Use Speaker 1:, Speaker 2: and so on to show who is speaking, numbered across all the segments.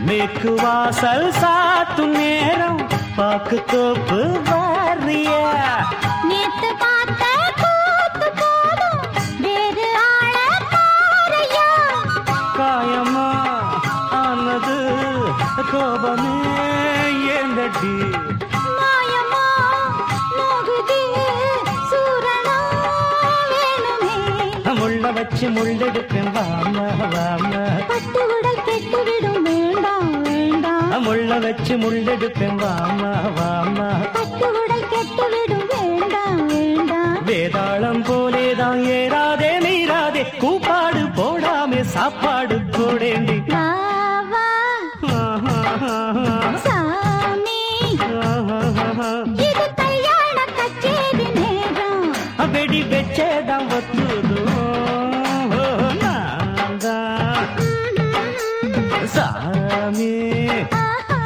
Speaker 1: மேற்கு வாசல் சாத்தும் நேரம் பாக்கு தோப்பு வாரியா
Speaker 2: நேத்து பார்த்த கூத்து போதும் வேறு ஆள பாறையா
Speaker 1: காயமா ஆனது கோபமே ஏந்தடி
Speaker 2: மாயமா நோகுது சூரணா வேணுமே
Speaker 1: முள்ள வச்சு முள்ளெடுப்பேன் வாமா வாமா
Speaker 2: பட்டு உடல் கெட்டு விடும் வேண்டாம் வேண்டாம்
Speaker 1: முள்ள வச்சு முள்ளெடுப்பேன் வாமா வாமா
Speaker 2: பட்டு உடல் கெட்டு விடும் வேண்டாம் வேண்டாம்
Speaker 1: வேதாளம் போலேதான் ஏறாதே மீறாதே கூப்பாடு போடாமே சாப்பாடு போடேண்டி
Speaker 2: வா வா சாமி இது கல்யாண கச்சேரி நேரம்
Speaker 1: வெடி வெச்சேதான் ஒத்துதும் நான்தான் சாமி
Speaker 2: ஆஹா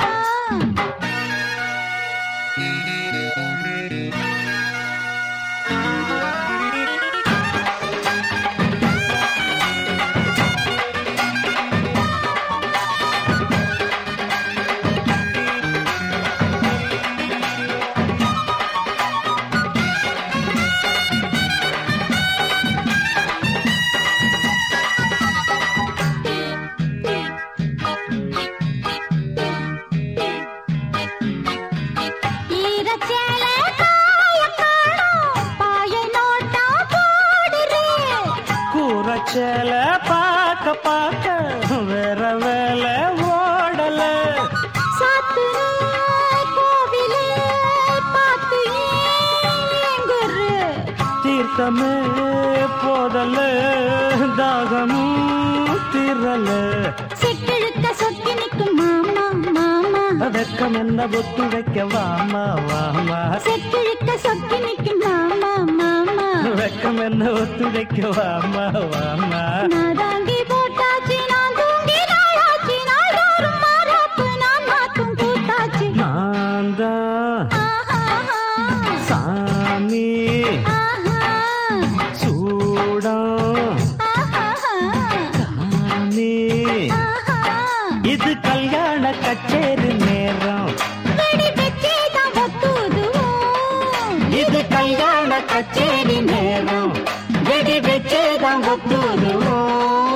Speaker 2: ஈரச்சேலை காய காணோம் பாயை நோட்டா போடுறே
Speaker 1: கூரச்சேல பார்க்க பார்க்க வேற வேலை ஓடல
Speaker 2: சாத்துன கோவிலே பார்த்து ஏங்குரு
Speaker 1: தீர்த்தமே போதல தாகமும் தீரல
Speaker 2: சிக்கிழுக்க சொக்கி நிற்கும் மாமா மாமா
Speaker 1: வெக்கம் என்ன ஒத்து வைக்க வாமா வாமா
Speaker 2: சிக்கிழுக்க சொக்கி நிற்கும் மாமா மாமா
Speaker 1: வெக்கம் என்ன ஒத்து வைக்க வாமா வாமா
Speaker 2: நாதாங்கி போட்டாச்சு நான் தூங்கி நாளாச்சு நாள்தோறும் மாறாப்பு நான் மாத்தும் கூத்தாச்சு
Speaker 1: நான் தான்
Speaker 2: ஆஹா
Speaker 1: சாமி
Speaker 2: ஆஹா
Speaker 1: சூடம்
Speaker 2: ஆஹா
Speaker 1: சாமி
Speaker 2: ஆஹா
Speaker 1: இது கல்யாண கச்சேரி நேரம்
Speaker 2: வெடி வெச்சேதான் ஒத்துதுவோம்
Speaker 1: இது கல்யாண கச்சேரி நேரம் வெடி வெச்சேதான் ஒத்துதுவோம்